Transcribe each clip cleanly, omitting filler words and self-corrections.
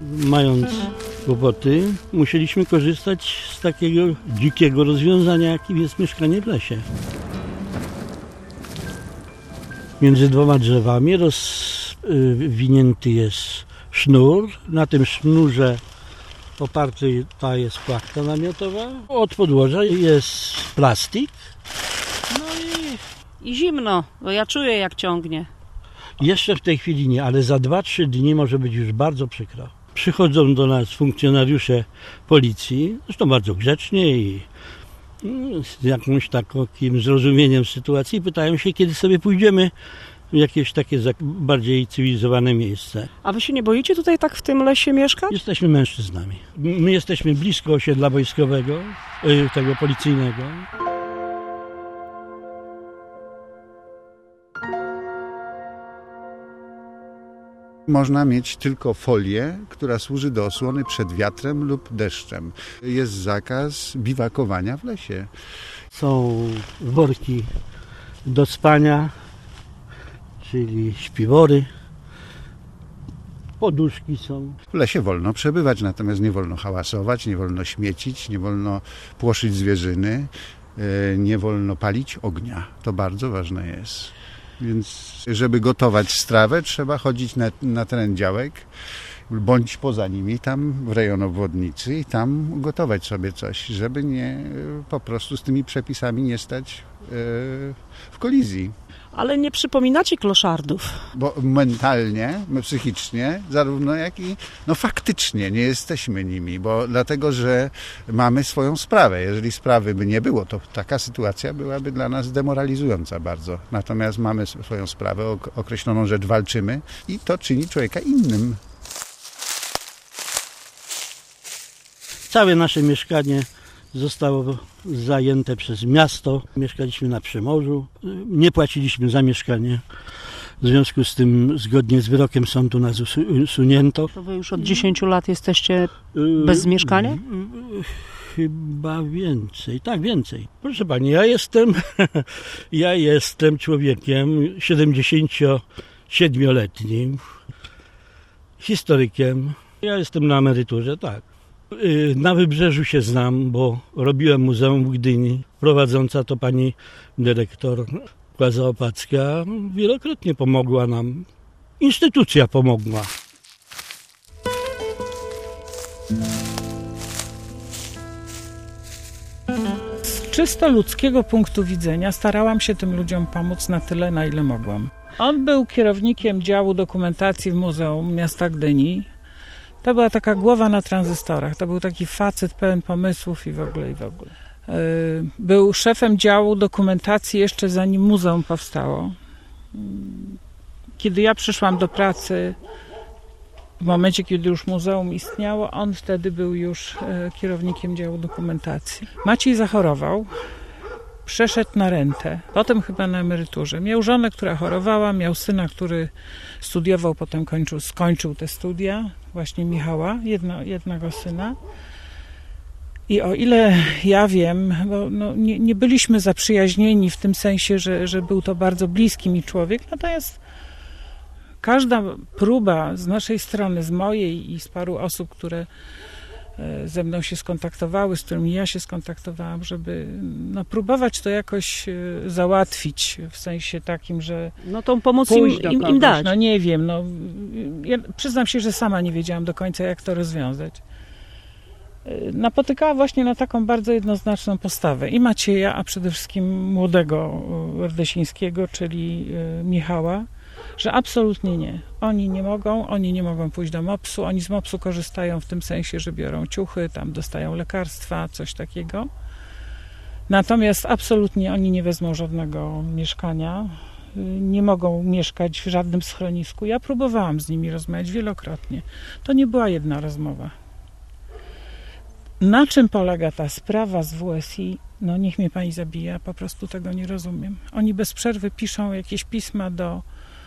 Mając kłopoty, musieliśmy korzystać z takiego dzikiego rozwiązania, jakim jest mieszkanie w lesie. Między dwoma drzewami rozwinięty jest sznur. Na tym sznurze oparta jest płachta namiotowa. Od podłoża jest plastik. No i zimno, bo ja czuję, jak ciągnie. Jeszcze w tej chwili nie, ale za 2-3 dni może być już bardzo przykro. Przychodzą do nas funkcjonariusze policji, zresztą bardzo grzecznie i z jakimś takim zrozumieniem sytuacji, pytają się, kiedy sobie pójdziemy w jakieś takie bardziej cywilizowane miejsce. A wy się nie boicie tutaj tak w tym lesie mieszkać? Jesteśmy mężczyznami. My jesteśmy blisko osiedla wojskowego, tego policyjnego. Można mieć tylko folię, która służy do osłony przed wiatrem lub deszczem. Jest zakaz biwakowania w lesie. Są worki do spania, czyli śpiwory, poduszki są. W lesie wolno przebywać, natomiast nie wolno hałasować, nie wolno śmiecić, nie wolno płoszyć zwierzyny, nie wolno palić ognia. To bardzo ważne jest. Więc żeby gotować strawę, trzeba chodzić na teren działek, bądź poza nimi, tam w rejon obwodnicy i tam gotować sobie coś, żeby nie po prostu z tymi przepisami nie stać w kolizji. Ale nie przypominacie kloszardów. Bo mentalnie, psychicznie, zarówno jak i faktycznie nie jesteśmy nimi, bo dlatego, że mamy swoją sprawę. Jeżeli sprawy by nie było, to taka sytuacja byłaby dla nas demoralizująca bardzo. Natomiast mamy swoją sprawę, o określoną rzecz walczymy i to czyni człowieka innym. Całe nasze mieszkanie zostało zajęte przez miasto. Mieszkaliśmy na Przemorzu. Nie płaciliśmy za mieszkanie. W związku z tym, zgodnie z wyrokiem sądu, nas usunięto. To wy już od 10 lat jesteście bez mieszkania? Chyba więcej. Tak, więcej. Proszę pani, ja jestem człowiekiem 77-letnim, historykiem. Ja jestem na emeryturze, tak. Na Wybrzeżu się znam, bo robiłem muzeum w Gdyni. Prowadząca to pani dyrektor Kłaza Opacka wielokrotnie pomogła nam. Instytucja pomogła. Z czysto ludzkiego punktu widzenia starałam się tym ludziom pomóc na tyle, na ile mogłam. On był kierownikiem działu dokumentacji w Muzeum Miasta Gdyni. To była taka głowa na tranzystorach. To był taki facet pełen pomysłów i w ogóle. Był szefem działu dokumentacji jeszcze zanim muzeum powstało. Kiedy ja przyszłam do pracy, w momencie, kiedy już muzeum istniało, on wtedy był już kierownikiem działu dokumentacji. Maciej zachorował, przeszedł na rentę, potem chyba na emeryturze. Miał żonę, która chorowała, miał syna, który studiował, potem skończył te studia, właśnie Michała, jednego syna. I o ile ja wiem, bo nie byliśmy zaprzyjaźnieni w tym sensie, że był to bardzo bliski mi człowiek, natomiast każda próba z naszej strony, z mojej i z paru osób, które ze mną się skontaktowały, z którymi ja się skontaktowałam, żeby próbować to jakoś załatwić w sensie takim, że tą pomoc im dać. Nie wiem, ja przyznam się, że sama nie wiedziałam do końca, jak to rozwiązać. Napotykała właśnie na taką bardzo jednoznaczną postawę i Macieja, a przede wszystkim młodego Rdesińskiego, czyli Michała, że absolutnie nie. Oni nie mogą pójść do MOPS-u, oni z MOPS-u korzystają w tym sensie, że biorą ciuchy, tam dostają lekarstwa, coś takiego. Natomiast absolutnie oni nie wezmą żadnego mieszkania, nie mogą mieszkać w żadnym schronisku. Ja próbowałam z nimi rozmawiać wielokrotnie. To nie była jedna rozmowa. Na czym polega ta sprawa z WSI? Niech mnie pani zabije, ja po prostu tego nie rozumiem. Oni bez przerwy piszą jakieś pisma do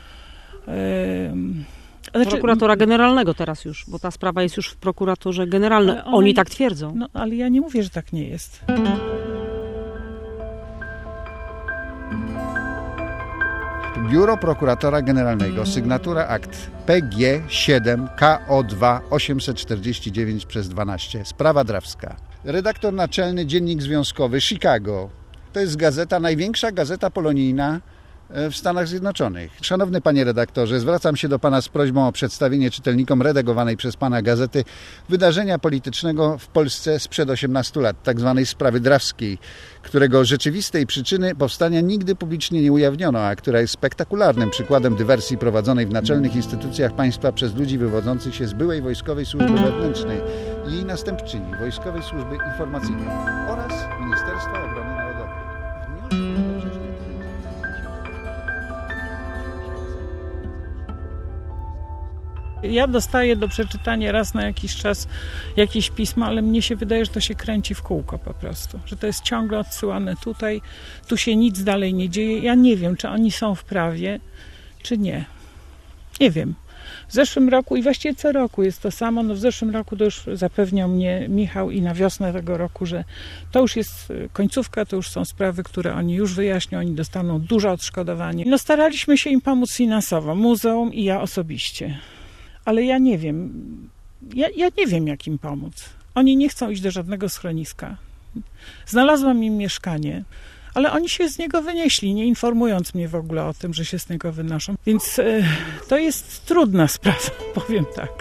prokuratora generalnego teraz już, bo ta sprawa jest już w prokuraturze generalnej. Oni tak twierdzą. Ale ja nie mówię, że tak nie jest. Biuro Prokuratora Generalnego, sygnatura akt PG 7 KO2 849/12, sprawa Drawska. Redaktor naczelny Dziennik Związkowy Chicago. To jest gazeta, największa gazeta polonijna w Stanach Zjednoczonych. Szanowny panie redaktorze, zwracam się do pana z prośbą o przedstawienie czytelnikom redagowanej przez pana gazety wydarzenia politycznego w Polsce sprzed 18 lat, tak zwanej sprawy Drawskiej, którego rzeczywistej przyczyny powstania nigdy publicznie nie ujawniono, a która jest spektakularnym przykładem dywersji prowadzonej w naczelnych instytucjach państwa przez ludzi wywodzących się z byłej Wojskowej Służby Wewnętrznej i jej następczyni, Wojskowej Służby Informacyjnej oraz Ministerstwa Obrony Narodowej. Ja dostaję do przeczytania raz na jakiś czas jakieś pisma, ale mnie się wydaje, że to się kręci w kółko po prostu. Że to jest ciągle odsyłane tutaj, tu się nic dalej nie dzieje. Ja nie wiem, czy oni są w prawie, czy nie. Nie wiem. W zeszłym roku i właściwie co roku jest to samo. No w zeszłym roku to już zapewniał mnie Michał i na wiosnę tego roku, że to już jest końcówka, to już są sprawy, które oni już wyjaśnią, oni dostaną duże odszkodowanie. No staraliśmy się im pomóc finansowo, muzeum i ja osobiście. Ale ja nie wiem, ja nie wiem, jak im pomóc. Oni nie chcą iść do żadnego schroniska. Znalazłam im mieszkanie, ale oni się z niego wynieśli, nie informując mnie w ogóle o tym, że się z niego wynoszą. Więc to jest trudna sprawa, powiem tak.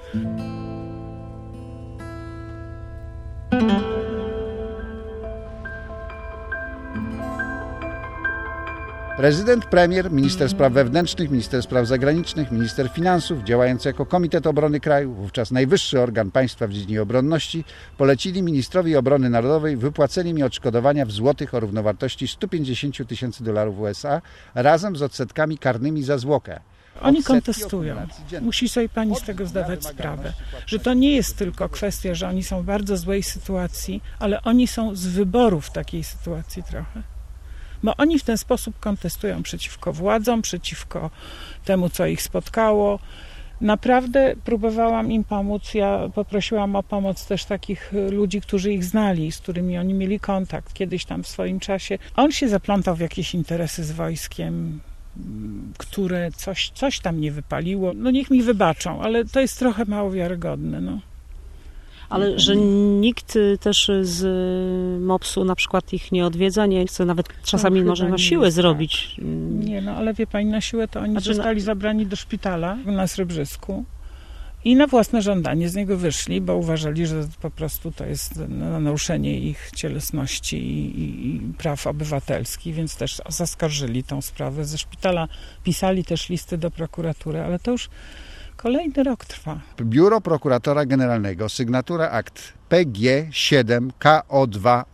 Prezydent, premier, minister spraw wewnętrznych, minister spraw zagranicznych, minister finansów, działający jako Komitet Obrony Kraju, wówczas najwyższy organ państwa w dziedzinie obronności, polecili ministrowi obrony narodowej wypłacenie mi odszkodowania w złotych o równowartości $150 000 USA razem z odsetkami karnymi za zwłokę. Oni kontestują. Musi sobie pani z tego zdawać sprawę, że to nie jest tylko kwestia, że oni są w bardzo złej sytuacji, ale oni są z wyboru w takiej sytuacji trochę. Bo oni w ten sposób kontestują przeciwko władzom, przeciwko temu, co ich spotkało. Naprawdę próbowałam im pomóc. Ja poprosiłam o pomoc też takich ludzi, którzy ich znali, z którymi oni mieli kontakt kiedyś tam w swoim czasie. On się zaplątał w jakieś interesy z wojskiem, które coś tam nie wypaliło. No niech mi wybaczą, ale to jest trochę mało wiarygodne, no. Ale że nikt też z MOPS-u na przykład ich nie odwiedza, nie chce nawet czasami No, może na siłę zrobić. Tak. Nie, no ale wie pani, na siłę to oni zostali zabrani do szpitala na Srebrzysku i na własne żądanie z niego wyszli, bo uważali, że po prostu to jest naruszenie ich cielesności i praw obywatelskich, więc też zaskarżyli tą sprawę. Ze szpitala pisali też listy do prokuratury, ale to już kolejny rok trwa. Biuro Prokuratora Generalnego, sygnatura akt PG 7 KO2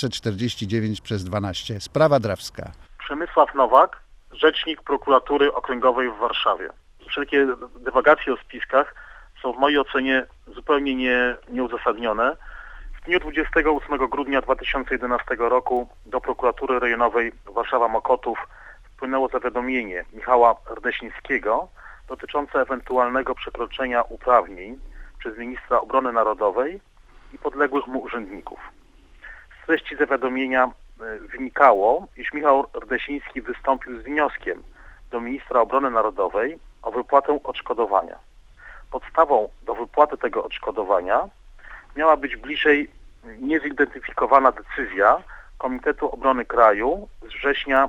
849/12, sprawa Drawska. Przemysław Nowak, rzecznik prokuratury okręgowej w Warszawie. Wszelkie dywagacje o spiskach są w mojej ocenie zupełnie nieuzasadnione. W dniu 28 grudnia 2011 roku do prokuratury rejonowej Warszawa-Mokotów wpłynęło zawiadomienie Michała Rdesińskiego dotyczące ewentualnego przekroczenia uprawnień przez ministra obrony narodowej i podległych mu urzędników. Z treści zawiadomienia wynikało, iż Michał Rdesiński wystąpił z wnioskiem do ministra obrony narodowej o wypłatę odszkodowania. Podstawą do wypłaty tego odszkodowania miała być bliżej niezidentyfikowana decyzja Komitetu Obrony Kraju z września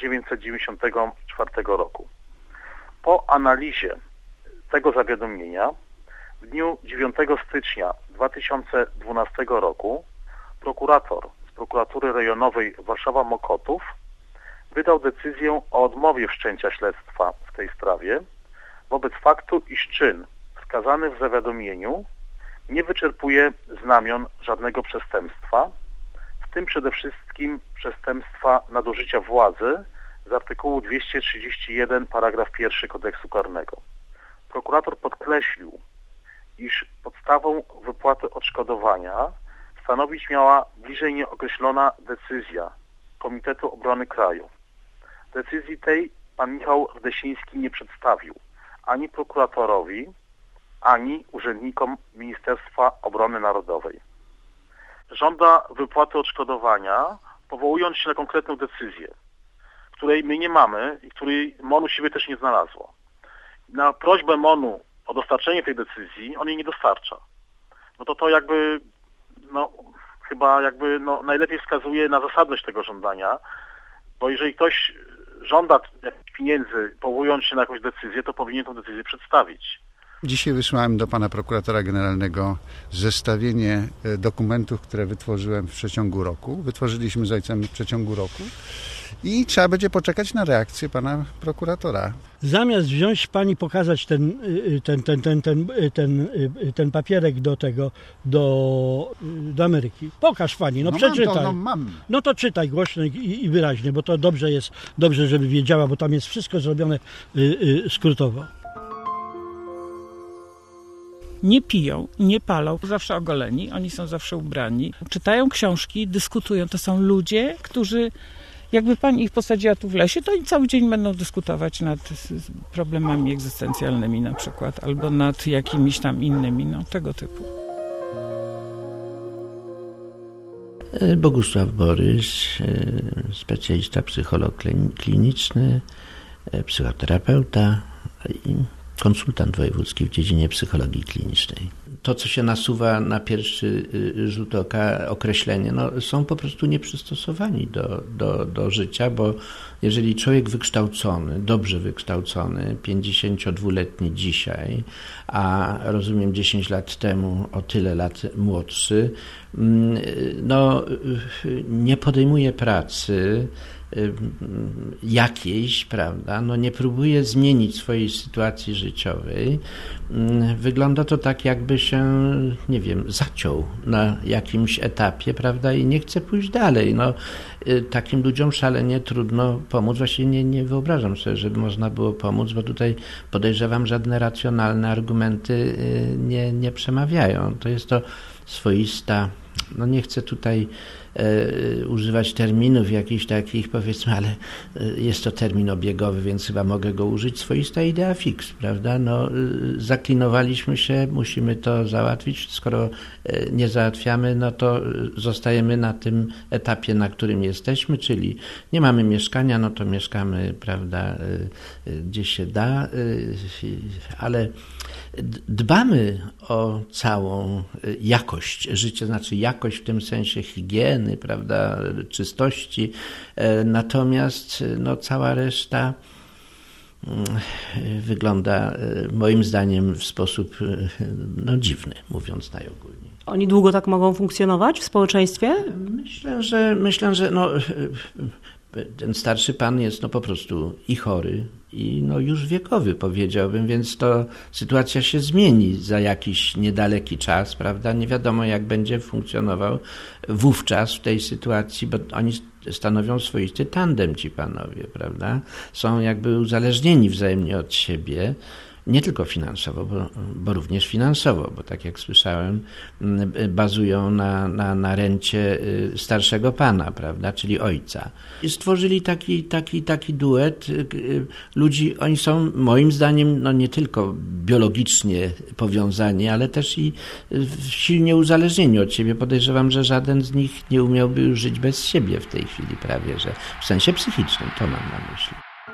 1994 roku. Po analizie tego zawiadomienia w dniu 9 stycznia 2012 roku prokurator z prokuratury rejonowej Warszawa-Mokotów wydał decyzję o odmowie wszczęcia śledztwa w tej sprawie wobec faktu, iż czyn wskazany w zawiadomieniu nie wyczerpuje znamion żadnego przestępstwa, w tym przede wszystkim przestępstwa nadużycia władzy z artykułu 231 paragraf 1 Kodeksu Karnego. Prokurator podkreślił, iż podstawą wypłaty odszkodowania stanowić miała bliżej nieokreślona decyzja Komitetu Obrony Kraju. Decyzji tej pan Michał Rdesiński nie przedstawił ani prokuratorowi, ani urzędnikom Ministerstwa Obrony Narodowej. Żąda wypłaty odszkodowania, powołując się na konkretną decyzję, której my nie mamy i której MON u siebie też nie znalazło. Na prośbę MON-u o dostarczenie tej decyzji on jej nie dostarcza. No to jakby, chyba jakby najlepiej wskazuje na zasadność tego żądania, bo jeżeli ktoś żąda jakichś pieniędzy, powołując się na jakąś decyzję, to powinien tę decyzję przedstawić. Dzisiaj wysłałem do pana prokuratora generalnego zestawienie dokumentów, które wytworzyłem w przeciągu roku. Wytworzyliśmy z ojcem w przeciągu roku i trzeba będzie poczekać na reakcję pana prokuratora. Zamiast wziąć pani, pokazać ten papierek do Ameryki. Pokaż pani, przeczytaj. Mam. No to czytaj głośno i wyraźnie, bo to dobrze, żeby wiedziała, bo tam jest wszystko zrobione skrótowo. Nie piją, nie palą, zawsze ogoleni, oni są zawsze ubrani. Czytają książki, dyskutują. To są ludzie, którzy, jakby pani ich posadziła tu w lesie, to oni cały dzień będą dyskutować nad problemami egzystencjalnymi na przykład, albo nad jakimiś tam innymi, tego typu. Bogusław Borys, specjalista, psycholog kliniczny, psychoterapeuta i konsultant wojewódzki w dziedzinie psychologii klinicznej. To, co się nasuwa na pierwszy rzut oka, określenie, są po prostu nieprzystosowani do życia, bo jeżeli człowiek wykształcony, dobrze wykształcony, 52-letni dzisiaj, a rozumiem 10 lat temu o tyle lat młodszy, nie podejmuje pracy jakiejś, prawda, nie próbuje zmienić swojej sytuacji życiowej, wygląda to tak, jakby się, zaciął na jakimś etapie, prawda, i nie chce pójść dalej. Takim ludziom szalenie trudno pomóc. Właściwie nie wyobrażam sobie, żeby można było pomóc, bo tutaj podejrzewam, żadne racjonalne argumenty nie przemawiają. To jest to swoista, nie chcę tutaj używać terminów jakichś takich, powiedzmy, ale jest to termin obiegowy, więc chyba mogę go użyć. Swoista idea fix, prawda? Zaklinowaliśmy się, musimy to załatwić. Skoro nie załatwiamy, to zostajemy na tym etapie, na którym jesteśmy, czyli nie mamy mieszkania, to mieszkamy, prawda, gdzie się da, ale dbamy o całą jakość życia, znaczy jakość w tym sensie higieny, prawda, czystości, natomiast cała reszta wygląda moim zdaniem w sposób dziwny, mówiąc najogólniej. Oni długo tak mogą funkcjonować w społeczeństwie? Myślę, że ten starszy pan jest po prostu i chory, i już wiekowy, powiedziałbym, więc to sytuacja się zmieni za jakiś niedaleki czas, prawda? Nie wiadomo, jak będzie funkcjonował wówczas w tej sytuacji, bo oni stanowią swoisty tandem, ci panowie, prawda? Są jakby uzależnieni wzajemnie od siebie. Nie tylko finansowo, bo również finansowo, bo tak jak słyszałem, bazują na rencie starszego pana, prawda, czyli ojca. I stworzyli taki duet ludzi, oni są moim zdaniem nie tylko biologicznie powiązani, ale też i silnie uzależnieni od siebie. Podejrzewam, że żaden z nich nie umiałby już żyć bez siebie w tej chwili prawie, że w sensie psychicznym, to mam na myśli.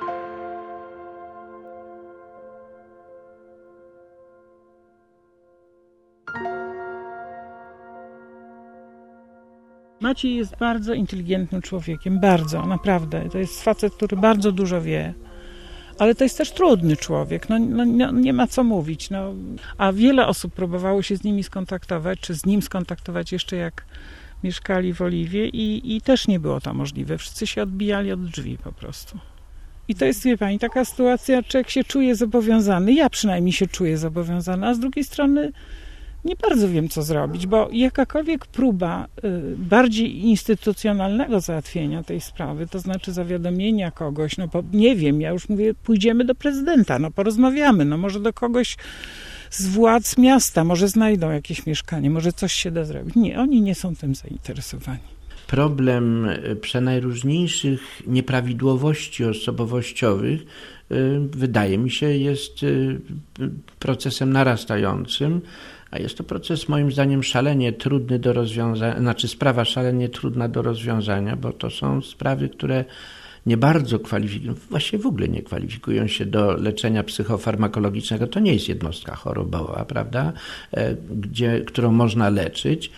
Maciej jest bardzo inteligentnym człowiekiem, bardzo, naprawdę. To jest facet, który bardzo dużo wie, ale to jest też trudny człowiek, nie ma co mówić. A wiele osób próbowało się z nimi skontaktować, czy z nim skontaktować jeszcze jak mieszkali w Oliwie i też nie było to możliwe. Wszyscy się odbijali od drzwi po prostu. I to jest, wie pani, taka sytuacja, człowiek się czuje zobowiązany, ja przynajmniej się czuję zobowiązana, a z drugiej strony nie bardzo wiem, co zrobić, bo jakakolwiek próba bardziej instytucjonalnego załatwienia tej sprawy, to znaczy zawiadomienia kogoś, nie wiem, ja już mówię, pójdziemy do prezydenta, porozmawiamy, może do kogoś z władz miasta, może znajdą jakieś mieszkanie, może coś się da zrobić. Nie, oni nie są tym zainteresowani. Problem przenajróżniejszych nieprawidłowości osobowościowych wydaje mi się jest procesem narastającym, a jest to proces moim zdaniem szalenie trudny do rozwiązania, sprawa szalenie trudna do rozwiązania, bo to są sprawy, które nie bardzo kwalifikują, właściwie w ogóle nie kwalifikują się do leczenia psychofarmakologicznego. To nie jest jednostka chorobowa, prawda, którą można leczyć.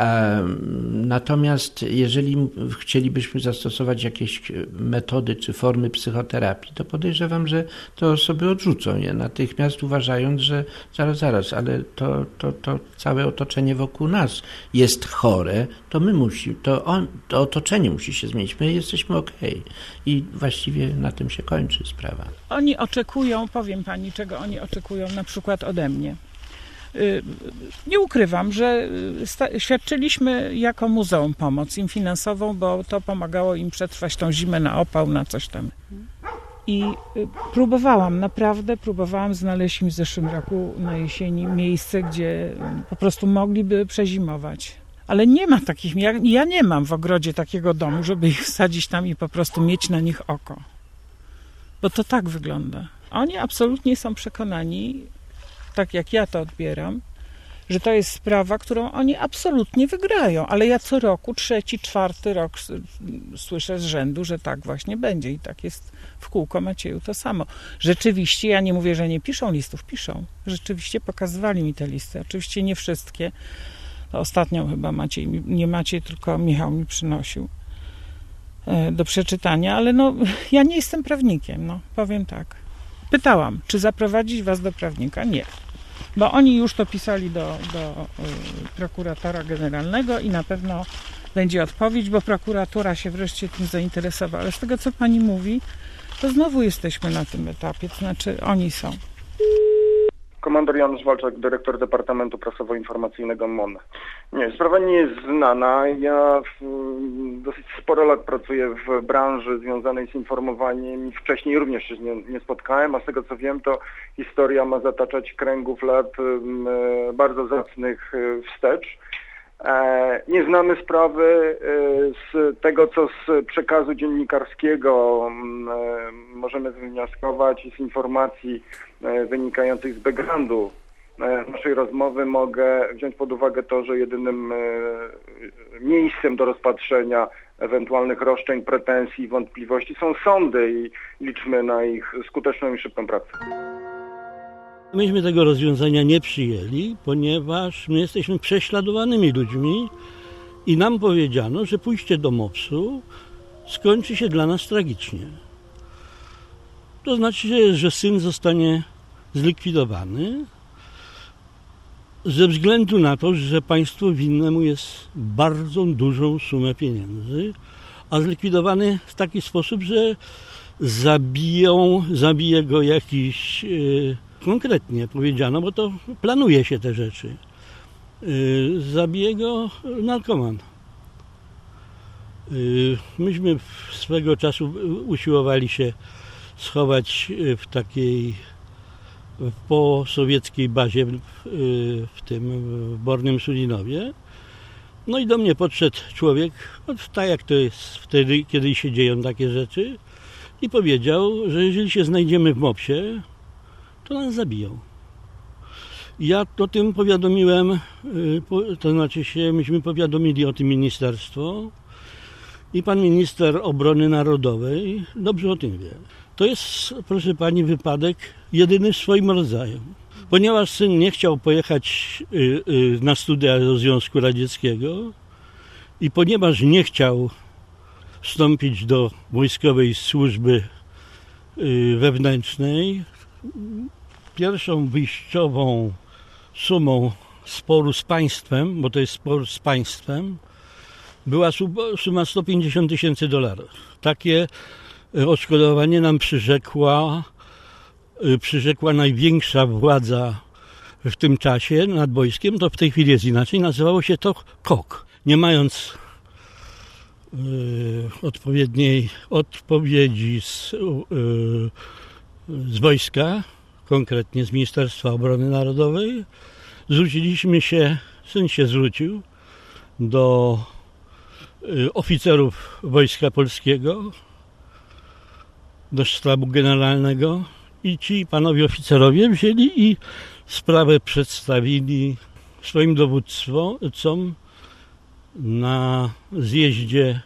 Natomiast jeżeli chcielibyśmy zastosować jakieś metody czy formy psychoterapii, to podejrzewam, że te osoby odrzucą je natychmiast, uważając, że zaraz, ale to całe otoczenie wokół nas jest chore, to to otoczenie musi się zmienić, my jesteśmy okej. I właściwie na tym się kończy sprawa. Oni oczekują, powiem pani, czego oni oczekują na przykład ode mnie. Nie ukrywam, że świadczyliśmy jako muzeum pomoc im finansową, bo to pomagało im przetrwać tą zimę na opał, na coś tam. I naprawdę próbowałam znaleźć im w zeszłym roku na jesieni miejsce, gdzie po prostu mogliby przezimować. Ale nie ma takich, ja nie mam w ogrodzie takiego domu, żeby ich wsadzić tam i po prostu mieć na nich oko. Bo to tak wygląda. Oni absolutnie są przekonani, tak jak ja to odbieram, że to jest sprawa, którą oni absolutnie wygrają. Ale ja co roku, 3., 4. rok słyszę z rzędu, że tak właśnie będzie. I tak jest w kółko Macieju to samo. Rzeczywiście, ja nie mówię, że nie piszą listów, piszą. Rzeczywiście pokazywali mi te listy. Oczywiście nie wszystkie. Ostatnią chyba Maciej, tylko Michał mi przynosił do przeczytania, ale ja nie jestem prawnikiem, powiem tak. Pytałam, czy zaprowadzić was do prawnika? Nie. Bo oni już to pisali do prokuratora generalnego i na pewno będzie odpowiedź, bo prokuratura się wreszcie tym zainteresowała. Ale z tego, co pani mówi, to znowu jesteśmy na tym etapie, to znaczy oni są. Komandor Janusz Walczak, dyrektor Departamentu Prasowo-Informacyjnego MON. Nie, sprawa nie jest znana. Ja dosyć sporo lat pracuję w branży związanej z informowaniem i wcześniej również się nie spotkałem, a z tego co wiem, to historia ma zataczać kręgów lat bardzo zacnych wstecz. Nie znamy sprawy. Z tego, co z przekazu dziennikarskiego możemy wywnioskować i z informacji wynikających z backgroundu naszej rozmowy mogę wziąć pod uwagę to, że jedynym miejscem do rozpatrzenia ewentualnych roszczeń, pretensji, wątpliwości są sądy i liczmy na ich skuteczną i szybką pracę. Myśmy tego rozwiązania nie przyjęli, ponieważ my jesteśmy prześladowanymi ludźmi i nam powiedziano, że pójście do MOPS-u skończy się dla nas tragicznie. To znaczy, że syn zostanie zlikwidowany ze względu na to, że państwo winne mu jest bardzo dużą sumę pieniędzy, a zlikwidowany w taki sposób, że zabije go jakiś... Konkretnie powiedziano, bo to planuje się te rzeczy. Zabije go narkoman. Myśmy swego czasu usiłowali się schować w takiej posowieckiej bazie w Bornym Sulinowie. No i do mnie podszedł człowiek, tak jak to jest wtedy, kiedy się dzieją takie rzeczy, i powiedział, że jeżeli się znajdziemy w MOPS-ie, to nas zabiją. Ja o tym powiadomiłem, to znaczy myśmy powiadomili o tym ministerstwo i pan minister obrony narodowej dobrze o tym wie. To jest, proszę pani, wypadek jedyny w swoim rodzaju. Ponieważ syn nie chciał pojechać na studia do Związku Radzieckiego i ponieważ nie chciał wstąpić do wojskowej służby wewnętrznej, pierwszą wyjściową sumą sporu z państwem, bo to jest spór z państwem, była suma $150,000. Takie odszkodowanie nam przyrzekła największa władza w tym czasie nad wojskiem. To w tej chwili jest inaczej. Nazywało się to KOK. Nie mając odpowiedniej odpowiedzi z wojska, konkretnie z Ministerstwa Obrony Narodowej, syn się zwrócił do oficerów Wojska Polskiego, do sztabu generalnego i ci panowie oficerowie wzięli i sprawę przedstawili swoim dowódcom na zjeździe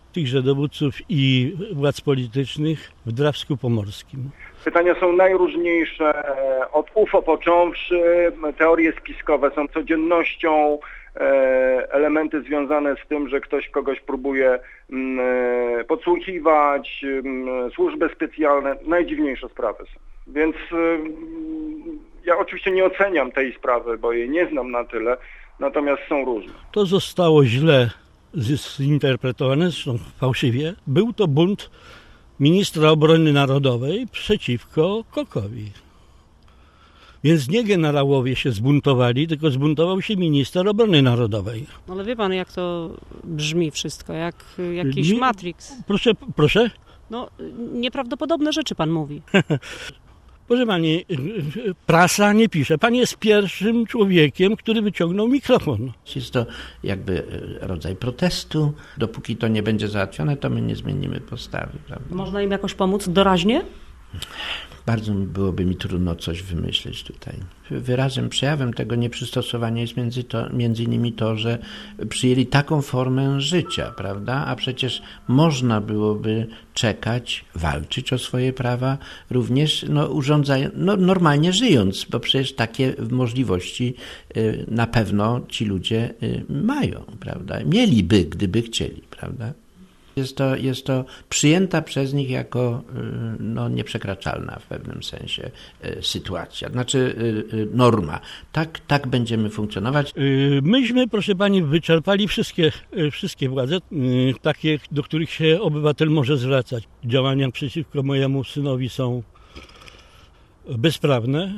tychże dowódców i władz politycznych w Drawsku Pomorskim. Pytania są najróżniejsze, od UFO począwszy, teorie spiskowe są codziennością, elementy związane z tym, że ktoś kogoś próbuje podsłuchiwać, służby specjalne, najdziwniejsze sprawy są. Więc ja oczywiście nie oceniam tej sprawy, bo jej nie znam na tyle, natomiast są różne. To zostało źle zinterpretowane, zresztą fałszywie. Był to bunt ministra obrony narodowej przeciwko Kokowi. Więc nie generałowie się zbuntowali, tylko zbuntował się minister obrony narodowej. No ale wie pan, jak to brzmi wszystko, jak jakiś Matrix. Proszę? No, nieprawdopodobne rzeczy pan mówi. Proszę pani, prasa nie pisze. Pan jest pierwszym człowiekiem, który wyciągnął mikrofon. Jest to jakby rodzaj protestu. Dopóki to nie będzie załatwione, to my nie zmienimy postawy. Prawda? Można im jakoś pomóc doraźnie? Bardzo byłoby mi trudno coś wymyśleć tutaj. Wyrazem, przejawem tego nieprzystosowania jest między innymi to, że przyjęli taką formę życia, prawda? A przecież można byłoby czekać, walczyć o swoje prawa, również normalnie żyjąc, bo przecież takie możliwości na pewno ci ludzie mają, prawda? Mieliby, gdyby chcieli, prawda? Jest to przyjęta przez nich jako nieprzekraczalna w pewnym sensie sytuacja, znaczy norma. Tak będziemy funkcjonować. Myśmy, proszę pani, wyczerpali wszystkie władze, takie, do których się obywatel może zwracać. Działania przeciwko mojemu synowi są bezprawne,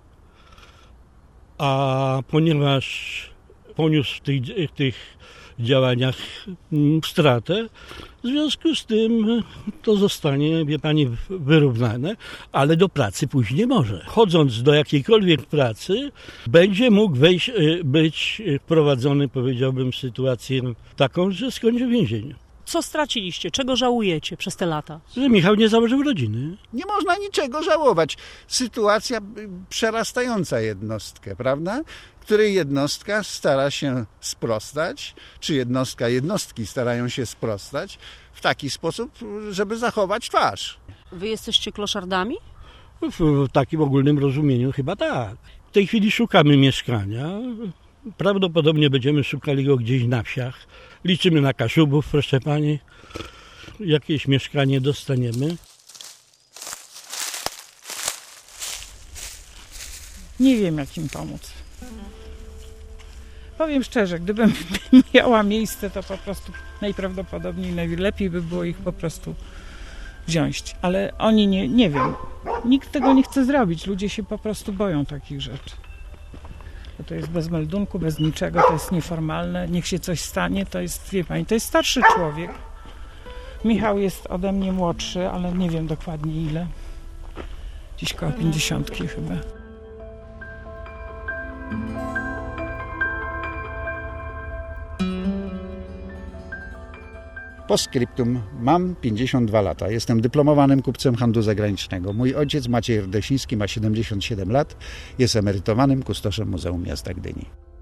a ponieważ poniósł w tych działaniach stratę, w związku z tym to zostanie, wie pani, wyrównane, ale do pracy pójść nie może. Chodząc do jakiejkolwiek pracy, będzie mógł być wprowadzony, powiedziałbym, w sytuację taką, że skończy w więzieniu. Co straciliście? Czego żałujecie przez te lata? Że Michał nie założył rodziny. Nie można niczego żałować. Sytuacja przerastająca jednostkę, prawda? Której jednostka stara się sprostać, czy jednostki starają się sprostać w taki sposób, żeby zachować twarz. Wy jesteście kloszardami? W takim ogólnym rozumieniu chyba tak. W tej chwili szukamy mieszkania. Prawdopodobnie będziemy szukali go gdzieś na wsiach. Liczymy na Kaszubów, proszę pani. Jakieś mieszkanie dostaniemy. Nie wiem, jak im pomóc. Powiem szczerze, gdybym miała miejsce, to po prostu najprawdopodobniej najlepiej by było ich po prostu wziąć. Ale oni nie wiem. Nikt tego nie chce zrobić. Ludzie się po prostu boją takich rzeczy. Bo to jest bez meldunku, bez niczego, to jest nieformalne. Niech się coś stanie, to jest, wie pani, to jest starszy człowiek. Michał jest ode mnie młodszy, ale nie wiem dokładnie ile. Gdzieś koło 50 chyba. Postscriptum. Mam 52 lata. Jestem dyplomowanym kupcem handlu zagranicznego. Mój ojciec Maciej Rdesiński ma 77 lat. Jest emerytowanym kustoszem Muzeum Miasta Gdyni.